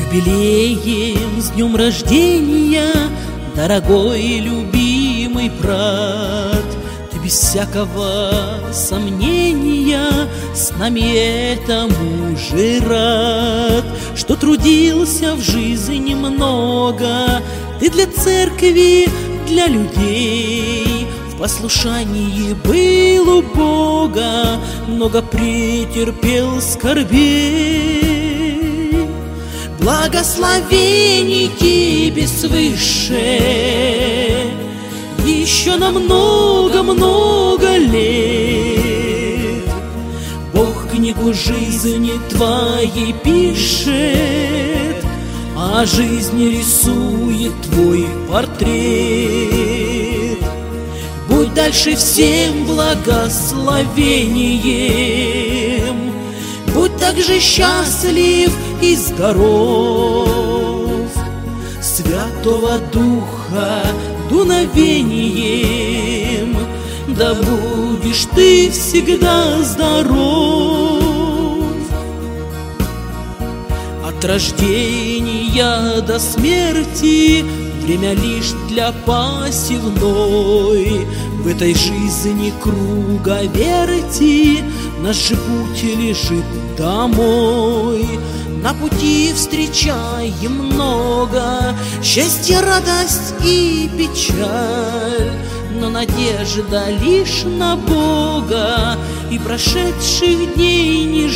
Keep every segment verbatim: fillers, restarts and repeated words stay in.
юбилеем, с днем рождения, дорогой и любимый брат. Ты без всякого сомнения с нами этому же рад, что трудился в жизни много ты для церкви, для людей. В послушании был у Бога, много претерпел скорбей. Благословений тебе свыше еще на много-много лет. Бог книгу жизни твоей пишет, а жизнь рисует твой портрет. Будь дальше всем благословением, будь также счастлив и здоров. Святого Духа дуновением, да будешь ты всегда здоров. От рождения до смерти время лишь для посевной. В этой жизни круговерти наш же путь лежит домой. На пути встречаем много счастья, радость и печаль, но надежда лишь на Бога, и прошедших дней не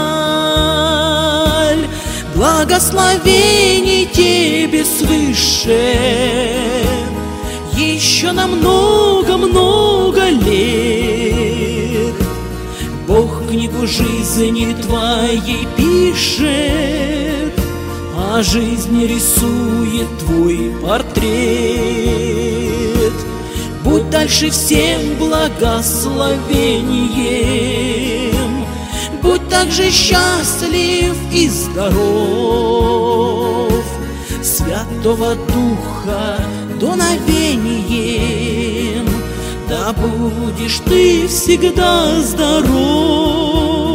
жаль. Благословений тебе свыше еще на много-много лет. Бог книгу жизни твоей пишет, а жизнь рисует твой портрет. Будь дальше всем благословением, будь также счастлив и здоров. Святого Духа дуновением, да будешь ты всегда здоров.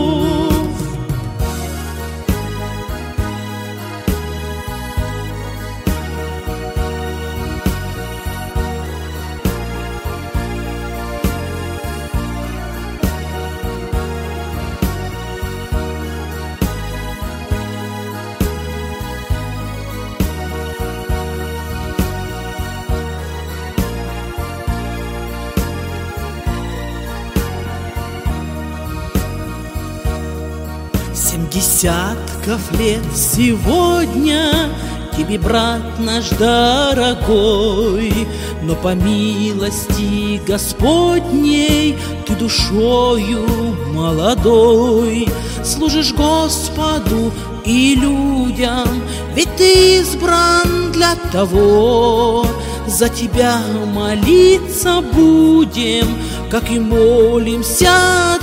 Семь десятков лет сегодня тебе, брат наш дорогой, но по милости Господней ты душою молодой. Служишь Господу и людям, ведь ты избран для того. За тебя молиться будем, как и молимся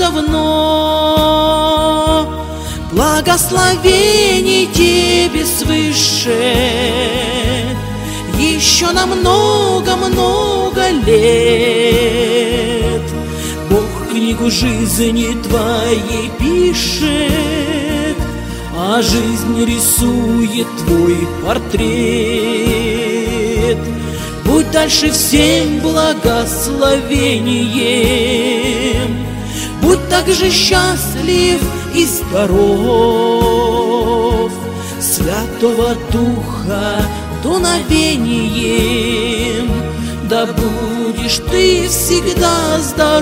давно. Благословений тебе свыше еще на много-много лет. Бог книгу жизни твоей пишет, а жизнь рисует твой портрет. Будь дальше всем благословением, будь также счастлив и здоров. Святого Духа дуновением, да будешь ты всегда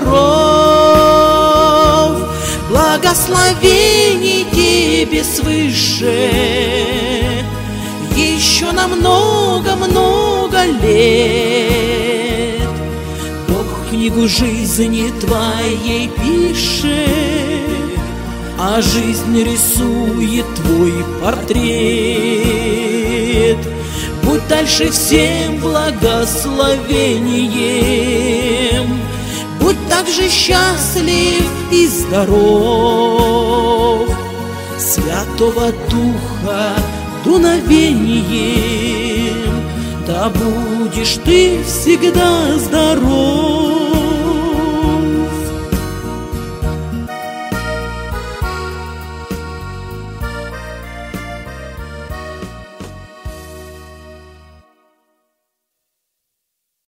здоров. Благословений тебе свыше еще на много-много лет. Бог книгу жизни твоей пишет, а жизнь рисует твой портрет. Будь дальше всем благословением, будь также счастлив и здоров. Святого Духа дуновением, да будешь ты всегда здоров.